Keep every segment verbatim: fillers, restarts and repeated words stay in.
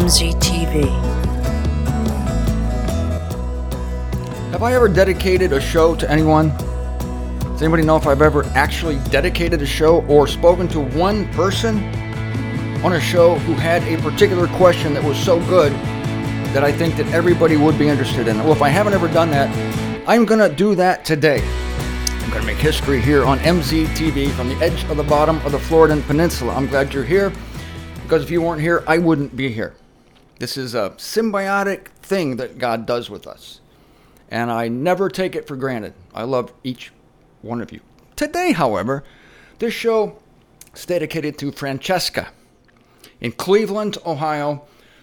M Z T V. Have I ever dedicated a show to anyone? Does anybody know if I've ever actually dedicated a show or spoken to one person on a show who had a particular question that was so good that I think that everybody would be interested in? Well, if I haven't ever done that, I'm going to do that today. I'm going to make history here on M Z T V from the edge of the bottom of the Floridan Peninsula. I'm glad you're here, because if you weren't here, I wouldn't be here. This is a symbiotic thing that God does with us, and I never take it for granted. I love each one of you. Today, however, this show is dedicated to Francesca in Cleveland, Ohio,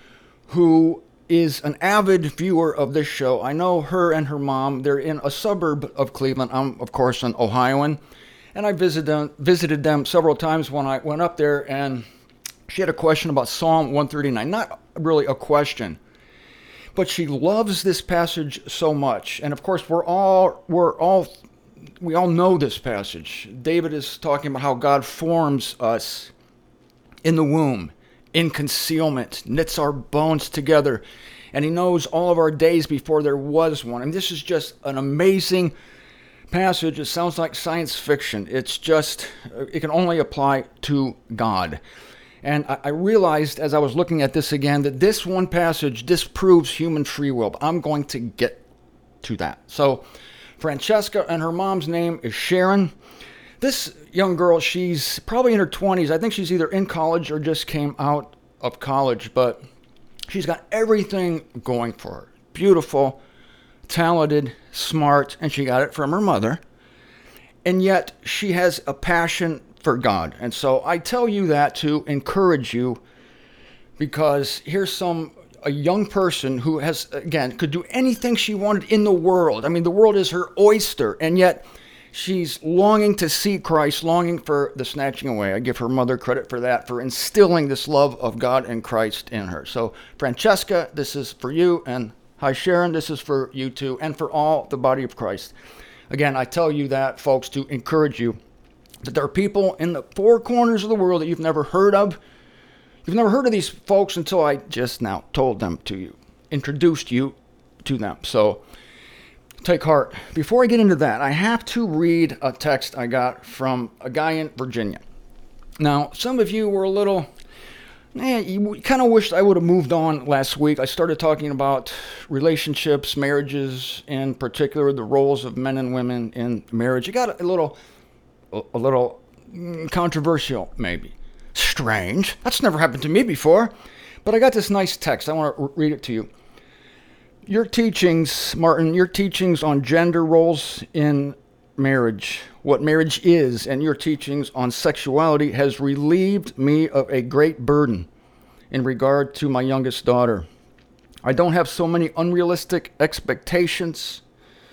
who is an avid viewer of this show. I know her and her mom. They're in a suburb of Cleveland. I'm, of course, an Ohioan, and I visited them, visited them several times when I went up there, and she had a question about Psalm one thirty-nine. Not really a question, but she loves this passage so much. And of course, we're all we're all we all know this passage. David is talking about how God forms us in the womb, in concealment, knits our bones together, and he knows all of our days before there was one. And this is just an amazing passage. It sounds like science fiction. It's just, it can only apply to God. And I realized as I was looking at this again that this one passage disproves human free will. But I'm going to get to that. So Francesca, and her mom's name is Sharon. This young girl, she's probably in her twenties. I think she's either in college or just came out of college, but she's got everything going for her. Beautiful, talented, smart, and she got it from her mother. And yet she has a passion for God. And so I tell you that to encourage you, because here's some a young person who has, again, could do anything she wanted in the world. I mean, the world is her oyster, and yet she's longing to see Christ, longing for the snatching away. I give her mother credit for that, for instilling this love of God and Christ in her. So, Francesca, this is for you, and hi, Sharon, this is for you too, and for all the body of Christ. Again, I tell you that, folks, to encourage you that there are people in the four corners of the world that you've never heard of. You've never heard of these folks until I just now told them to you, introduced you to them. So, take heart. Before I get into that, I have to read a text I got from a guy in Virginia. Now, some of you were a little, eh, you kind of wished I would have moved on last week. I started talking about relationships, marriages, in particular, the roles of men and women in marriage. It got a little, a little controversial, maybe. Strange. That's never happened to me before. But I got this nice text. I want to read it to you. Your teachings, Martin, your teachings on gender roles in marriage, what marriage is, and your teachings on sexuality has relieved me of a great burden in regard to my youngest daughter. I don't have so many unrealistic expectations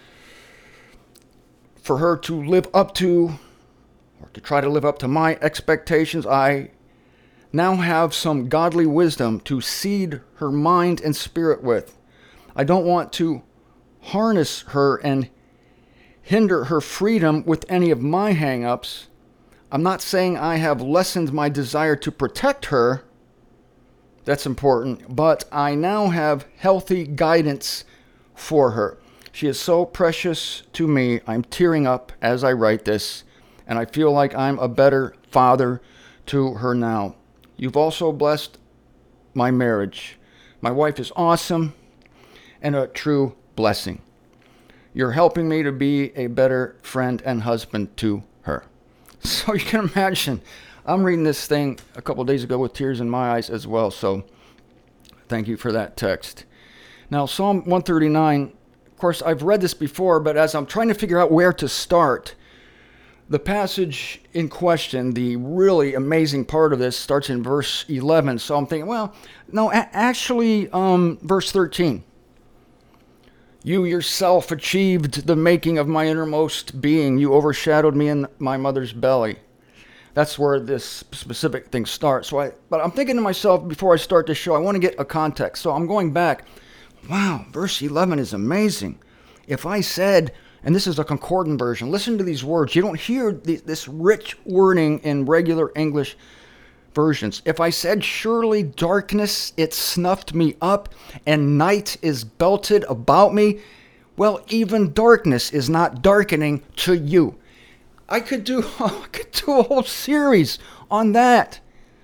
for her to live up to, or to try to live up to my expectations. I now have some godly wisdom to seed her mind and spirit with. I don't want to harness her and hinder her freedom with any of my hang-ups. I'm not saying I have lessened my desire to protect her. That's important. But I now have healthy guidance for her. She is so precious to me. I'm tearing up as I write this, and I feel like I'm a better father to her now. You've also blessed my marriage. My wife is awesome and a true blessing. You're helping me to be a better friend and husband to her. So you can imagine, I'm reading this thing a couple days ago with tears in my eyes as well. So thank you for that text. Now, Psalm one thirty-nine, of course, I've read this before, but as I'm trying to figure out where to start, the passage in question, the really amazing part of this, starts in verse eleven. So I'm thinking, well, no, a- actually, um, verse thirteen. You yourself achieved the making of my innermost being. You overshadowed me in my mother's belly. That's where this specific thing starts. So I, but I'm thinking to myself before I start this show, I want to get a context. So I'm going back. Wow, verse eleven is amazing. If I said, and this is a concordant version, listen to these words. You don't hear the, this rich wording in regular English versions. If I said, surely darkness, it snuffed me up, and night is belted about me, well, even darkness is not darkening to you. I could do, I could do a whole series on that.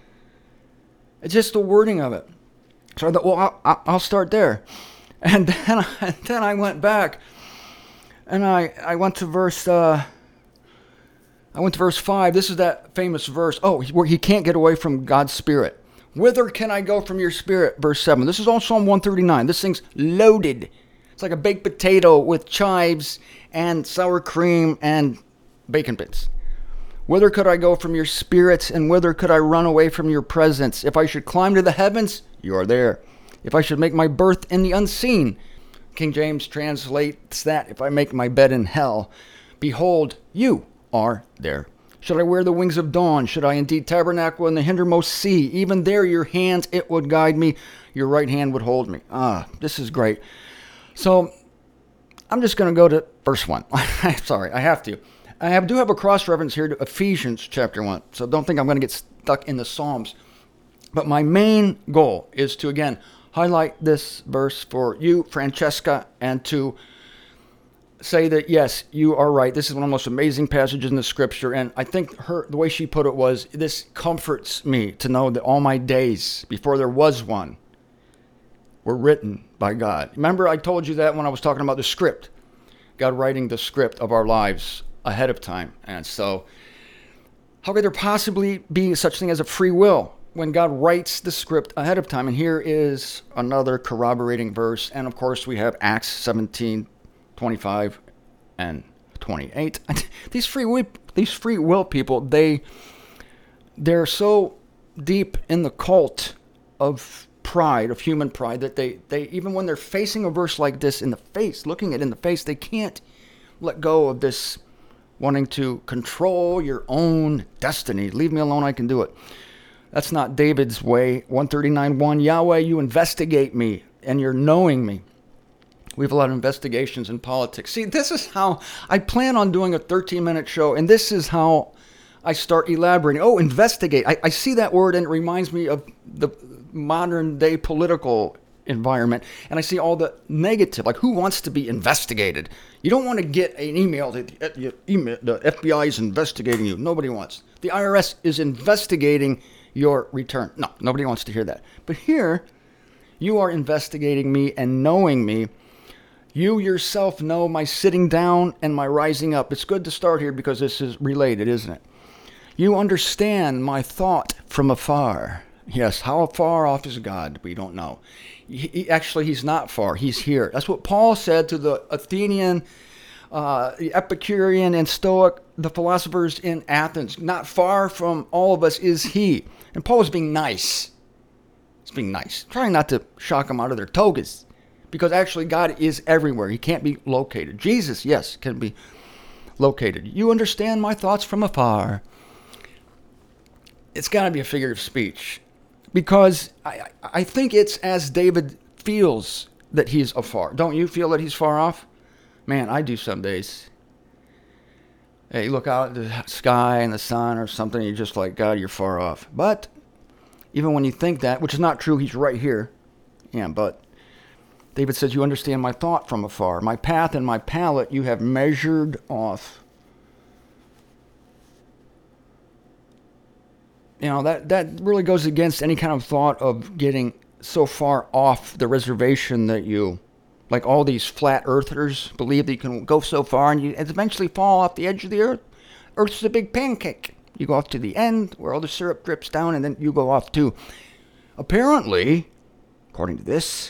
It's just the wording of it. So I thought, well, I'll, I'll start there. And then I, then I went back, and I, I went to verse, uh, I went to verse five. This is that famous verse. Oh, where he can't get away from God's Spirit. Whither can I go from your Spirit? Verse seven. This is all Psalm one thirty-nine. This thing's loaded. It's like a baked potato with chives and sour cream and bacon bits. Whither could I go from your Spirit, and whither could I run away from your presence? If I should climb to the heavens, you are there. If I should make my berth in the unseen, King James translates that, if I make my bed in hell, behold, you are there. Should I wear the wings of dawn? Should I indeed tabernacle in the hindermost sea? Even there your hand, it would guide me. Your right hand would hold me. Ah, this is great. So I'm just going to go to verse one. Sorry, I have to. I have, do have a cross-reference here to Ephesians chapter one. So don't think I'm going to get stuck in the Psalms. But my main goal is to, again, highlight this verse for you, Francesca, and to say that, yes, you are right. This is one of the most amazing passages in the Scripture. And I think her the way she put it was, this comforts me to know that all my days, before there was one, were written by God. Remember, I told you that when I was talking about the script. God writing the script of our lives ahead of time. And so, how could there possibly be such thing as a free will when God writes the script ahead of time? And here is another corroborating verse. And of course, we have Acts seventeen, twenty-five and twenty-eight. These free will, these free will people, they, they're so deep in the cult of pride, of human pride, that they, they, even when they're facing a verse like this in the face, looking it in the face, they can't let go of this wanting to control your own destiny. Leave me alone, I can do it. That's not David's way. one thirty-nine one, Yahweh, you investigate me, and you're knowing me. We have a lot of investigations in politics. See, this is how I plan on doing a thirteen-minute show, and this is how I start elaborating. Oh, investigate. I, I see that word, and it reminds me of the modern-day political environment, and I see all the negative, like who wants to be investigated? You don't want to get an email that the F B I is investigating you. Nobody wants. The I R S is investigating your return. No, nobody wants to hear that. But here, you are investigating me and knowing me. You yourself know my sitting down and my rising up. It's good to start here because this is related, isn't it? You understand my thought from afar. Yes, how far off is God? We don't know. He, he, actually, he's not far. He's here. That's what Paul said to the Athenian, uh, the Epicurean and Stoic, the philosophers in Athens. Not far from all of us is he. And Paul was being nice. He's being nice. Trying not to shock them out of their togas. Because actually God is everywhere. He can't be located. Jesus, yes, can be located. You understand my thoughts from afar. It's got to be a figure of speech. Because I, I think it's as David feels that he's afar. Don't you feel that he's far off? Man, I do some days. Hey, you look out at the sky and the sun or something, and you're just like, God, you're far off. But even when you think that, which is not true, he's right here. Yeah, but David says, you understand my thought from afar. My path and my palate you have measured off. You know, that, that really goes against any kind of thought of getting so far off the reservation that you, like all these flat earthers, believe that you can go so far and you eventually fall off the edge of the earth. Earth's a big pancake. You go off to the end where all the syrup drips down and then you go off too. Apparently, according to this,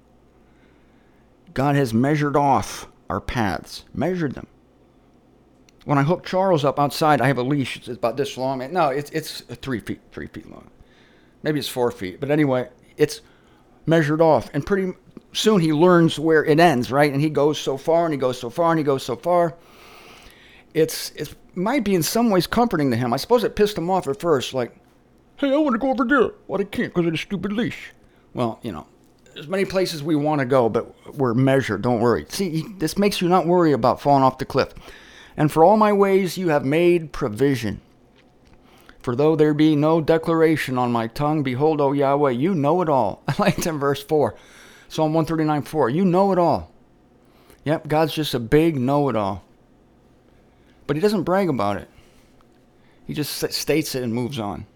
God has measured off our paths, measured them. When I hook Charles up outside, I have a leash. It's about this long. No, it's it's three feet, three feet long. Maybe it's four feet. But anyway, it's measured off. And pretty soon he learns where it ends, right? And he goes so far, and he goes so far, and he goes so far. It's it might be in some ways comforting to him. I suppose it pissed him off at first, like, hey, I want to go over there. Well, I can't because of the stupid leash. Well, you know, there's many places we want to go, but we're measured. Don't worry. See, this makes you not worry about falling off the cliff. And for all my ways you have made provision. For though there be no declaration on my tongue, behold, O Yahweh, you know it all. I like that in verse four. Psalm one thirty-nine four. You know it all. Yep, God's just a big know-it-all. But he doesn't brag about it. He just states it and moves on.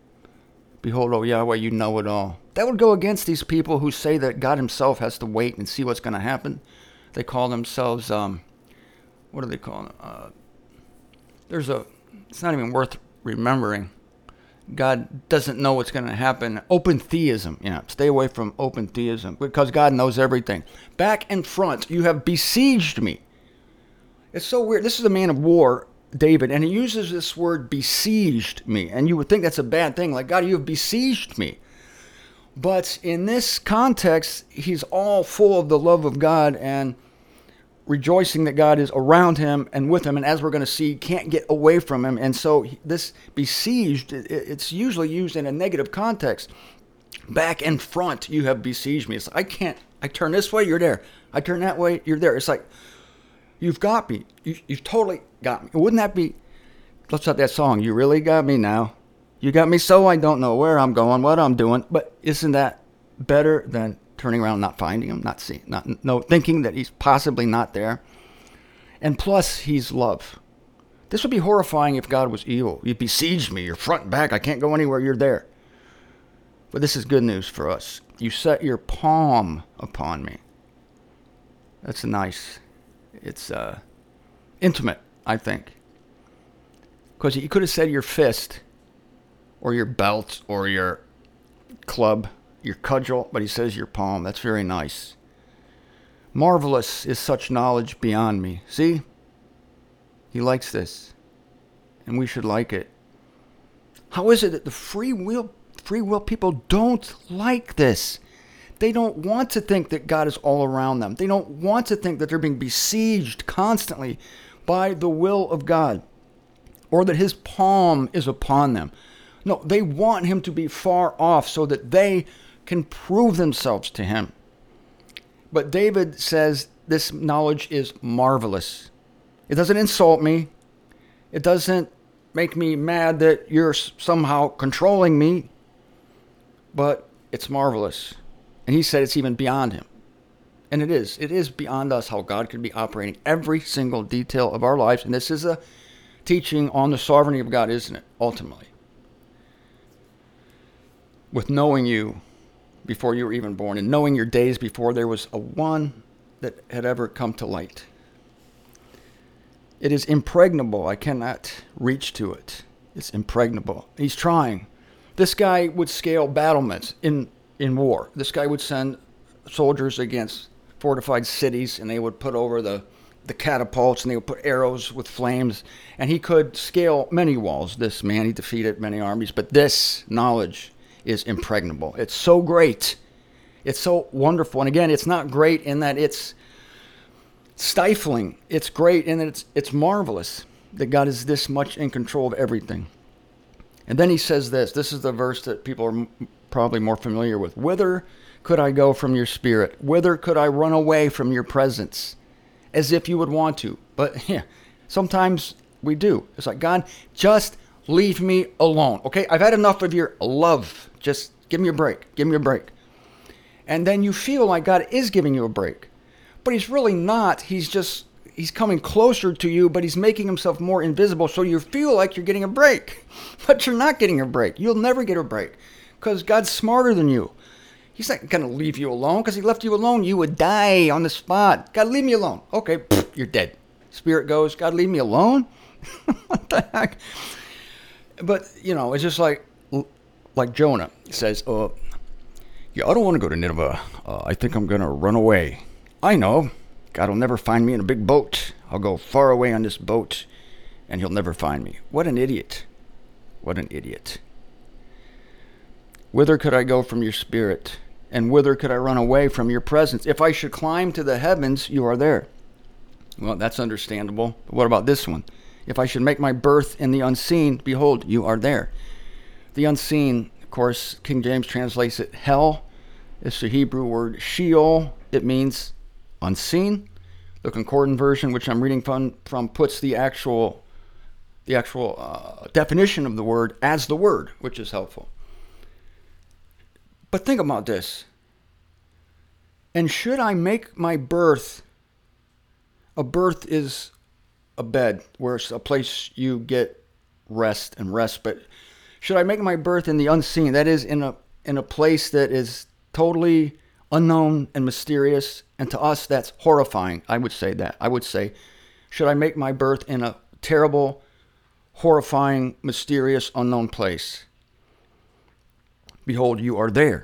Behold, O Yahweh, you know it all. That would go against these people who say that God himself has to wait and see what's going to happen. They call themselves, um, what do they call them? Uh, there's a, it's not even worth remembering. God doesn't know what's going to happen. Open theism. Yeah, stay away from open theism because God knows everything. Back and front, you have besieged me. It's so weird. This is a man of war, David, and he uses this word besieged me. And you would think that's a bad thing. Like, God, you have besieged me. But in this context, he's all full of the love of God and rejoicing that God is around him and with him. And as we're going to see, can't get away from him. And so this besieged, it's usually used in a negative context. Back and front, you have besieged me. It's like, I can't, I turn this way, you're there. I turn that way, you're there. It's like, you've got me. You, you've totally got me. Wouldn't that be, let's start that song, You Really Got Me Now. You got me so I don't know where I'm going, what I'm doing. But isn't that better than turning around, not finding him, not seeing, not no, thinking that he's possibly not there? And plus, he's love. This would be horrifying if God was evil. You besieged me, you're front and back, I can't go anywhere, you're there. But this is good news for us. You set your palm upon me. That's nice. It's uh, intimate, I think. Because you could have said your fist, or your belt, or your club, your cudgel, but he says your palm. That's very nice. Marvelous is such knowledge beyond me. See? He likes this. And we should like it. How is it that the free will, free will people don't like this? They don't want to think that God is all around them. They don't want to think that they're being besieged constantly by the will of God, or that his palm is upon them. No, they want him to be far off so that they can prove themselves to him. But David says this knowledge is marvelous. It doesn't insult me. It doesn't make me mad that you're somehow controlling me. But it's marvelous. And he said it's even beyond him. And it is. It is beyond us how God could be operating every single detail of our lives. And this is a teaching on the sovereignty of God, isn't it? Ultimately. With knowing you before you were even born, and knowing your days before there was a one that had ever come to light. It is impregnable. I cannot reach to it. It's impregnable. He's trying. This guy would scale battlements in, in war. This guy would send soldiers against fortified cities, and they would put over the, the catapults, and they would put arrows with flames. And he could scale many walls. This man, he defeated many armies. But this knowledge is impregnable. It's so great. It's so wonderful. And again, it's not great in that it's stifling. It's great in that it's it's marvelous that God is this much in control of everything. And then he says this. This is the verse that people are m- probably more familiar with. Whither could I go from your spirit? Whither could I run away from your presence? As if you would want to. But yeah, sometimes we do. It's like, God, just leave me alone. Okay, I've had enough of your love. Just give me a break. Give me a break. And then you feel like God is giving you a break. But he's really not. He's just, he's coming closer to you, but he's making himself more invisible. So you feel like you're getting a break. But you're not getting a break. You'll never get a break. Because God's smarter than you. He's not going to leave you alone. Because he left you alone, you would die on the spot. God, leave me alone. Okay, pfft, you're dead. Spirit goes, God, leave me alone? What the heck? But, you know, it's just like, like Jonah says, uh, yeah, I don't want to go to Nineveh. Uh, I think I'm going to run away. I know. God will never find me in a big boat. I'll go far away on this boat, and he'll never find me. What an idiot. What an idiot. Whither could I go from your spirit? And whither could I run away from your presence? If I should climb to the heavens, you are there. Well, that's understandable. But what about this one? If I should make my birth in the unseen, behold, you are there. The unseen, of course, King James translates it hell. It's the Hebrew word Sheol. It means unseen. The Concordant version, which I'm reading from, from puts the actual, the actual uh, definition of the word as the word, which is helpful. But think about this. And should I make my birth, a birth is a bed, where it's a place you get rest and respite. Should I make my birth in the unseen, that is in a in a place that is totally unknown and mysterious, and to us that's horrifying? I would say that. I would say, should I make my birth in a terrible, horrifying, mysterious, unknown place? Behold, you are there.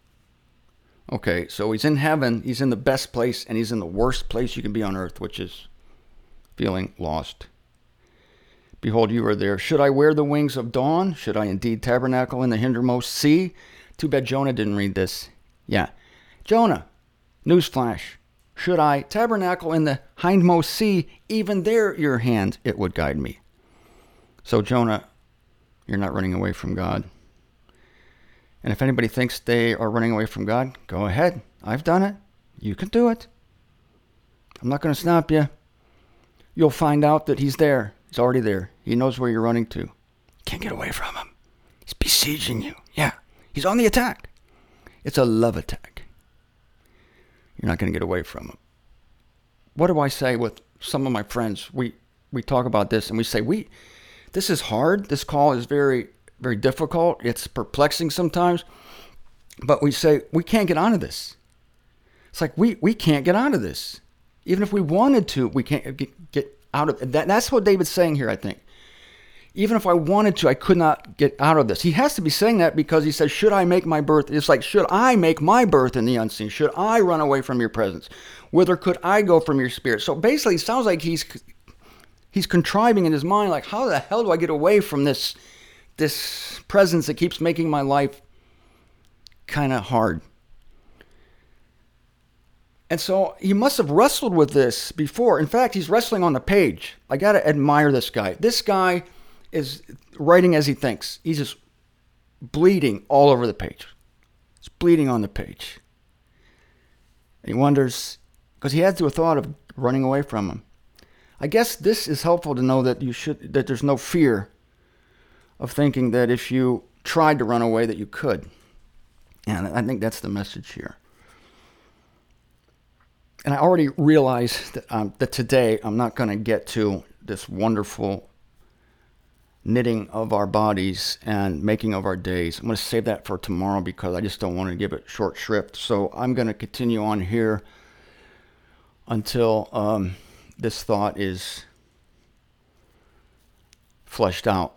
Okay, so he's in heaven, he's in the best place, and he's in the worst place you can be on earth, which is feeling lost. Behold, you are there. Should I wear the wings of dawn? Should I indeed tabernacle in the hindermost sea? Too bad Jonah didn't read this. Yeah. Jonah, newsflash. Should I tabernacle in the hindmost sea? Even there your hand, it would guide me. So Jonah, you're not running away from God. And if anybody thinks they are running away from God, go ahead. I've done it. You can do it. I'm not going to stop you. You'll find out that he's there. He's already there. He knows where you're running to. Can't get away from him. He's besieging you. Yeah. He's on the attack. It's a love attack. You're not going to get away from him. What do I say with some of my friends? We we talk about this and we say, we this is hard. This call is very, very difficult. It's perplexing sometimes. But we say, we can't get onto this. It's like, we, we can't get onto this. Even if we wanted to, we can't get, get out of that. That's what David's saying here, I think. Even if I wanted to, I could not get out of this. He has to be saying that because he says, should I make my birth? It's like, should I make my birth in the unseen? Should I run away from your presence? Whither could I go from your spirit? So basically, it sounds like he's he's contriving in his mind, like, how the hell do I get away from this, this presence that keeps making my life kind of hard? And so he must have wrestled with this before. In fact, he's wrestling on the page. I got to admire this guy. This guy is writing as he thinks. He's just bleeding all over the page. He's bleeding on the page. And he wonders, because he had to have thought of running away from him. I guess this is helpful to know that you should, that there's no fear of thinking that if you tried to run away that you could. And I think that's the message here. And I already realize that, um, that today I'm not going to get to this wonderful knitting of our bodies and making of our days. I'm going to save that for tomorrow because I just don't want to give it short shrift. So I'm going to continue on here until um, this thought is fleshed out.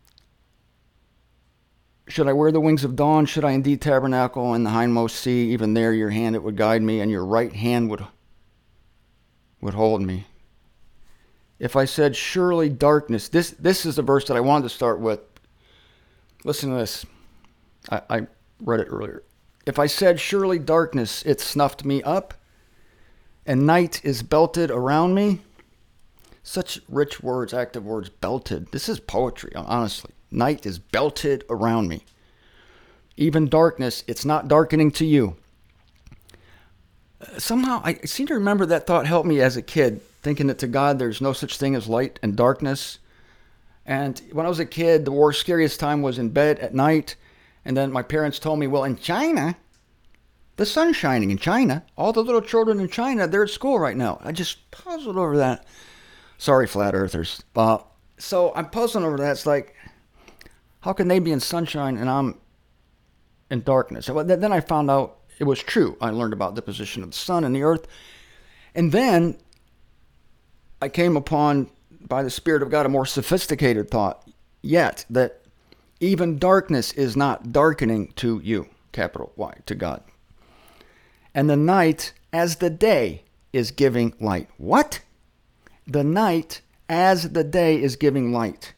Should I wear the wings of dawn? Should I indeed tabernacle in the hindmost sea? Even there your hand it would guide me, and your right hand would would hold me. If I said, surely darkness, this this is the verse that I wanted to start with. Listen to this. I, I read it earlier. If I said, surely darkness, it snuffed me up, and night is belted around me. Such rich words, active words, belted. This is poetry, honestly. Night is belted around me. Even darkness, it's not darkening to you. Uh, somehow, I seem to remember that thought helped me as a kid, thinking that to God there's no such thing as light and darkness. And when I was a kid, the worst, scariest time was in bed at night. And then my parents told me, well, in China, the sun's shining in China. All the little children in China, they're at school right now. I just puzzled over that. Sorry, flat earthers. Uh, so I'm puzzling over that. It's like, how can they be in sunshine and I'm in darkness? So then I found out it was true. I learned about the position of the sun and the earth. And then I came upon, by the Spirit of God, a more sophisticated thought yet, that even darkness is not darkening to you, capital Y, to God. And the night as the day is giving light. What? The night as the day is giving light.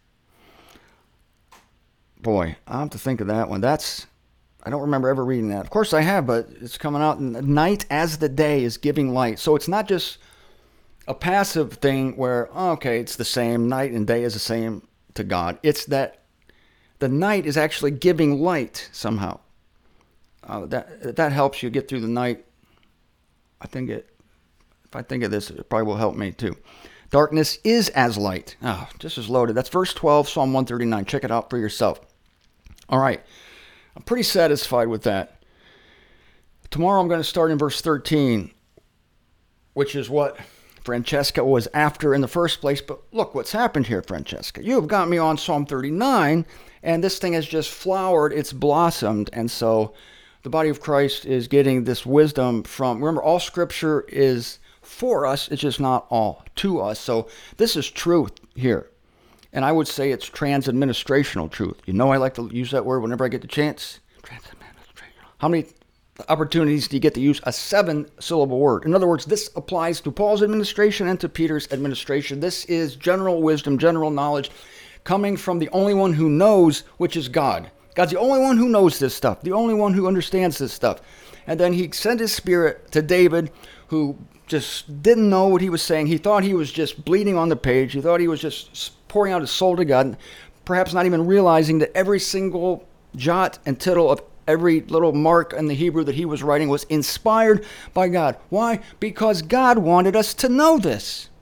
Boy, I'll have to think of that one. That's, I don't remember ever reading that. Of course I have, but it's coming out. Night as the day is giving light. So it's not just a passive thing where, oh, okay, it's the same. Night and day is the same to God. It's that the night is actually giving light somehow. Uh, that that helps you get through the night. I think it, if I think of this, it probably will help me too. Darkness is as light. Oh, this is loaded. That's verse twelve, Psalm one thirty-nine. Check it out for yourself. All right. I'm pretty satisfied with that. Tomorrow I'm going to start in verse thirteen, which is what Francesca was after in the first place. But look what's happened here, Francesca. You have got me on Psalm thirty-nine, and this thing has just flowered. It's blossomed. And so the body of Christ is getting this wisdom from, remember, all Scripture is for us. It's just not all to us. So this is truth here. And I would say it's trans-administrational truth. You know I like to use that word whenever I get the chance. Trans-administrational. How many opportunities do you get to use a seven-syllable word? In other words, this applies to Paul's administration and to Peter's administration. This is general wisdom, general knowledge, coming from the only one who knows, which is God. God's the only one who knows this stuff, the only one who understands this stuff. And then he sent his Spirit to David, who just didn't know what he was saying. He thought he was just bleeding on the page. He thought he was just pouring out his soul to God, perhaps not even realizing that every single jot and tittle of every little mark in the Hebrew that he was writing was inspired by God. Why? Because God wanted us to know this.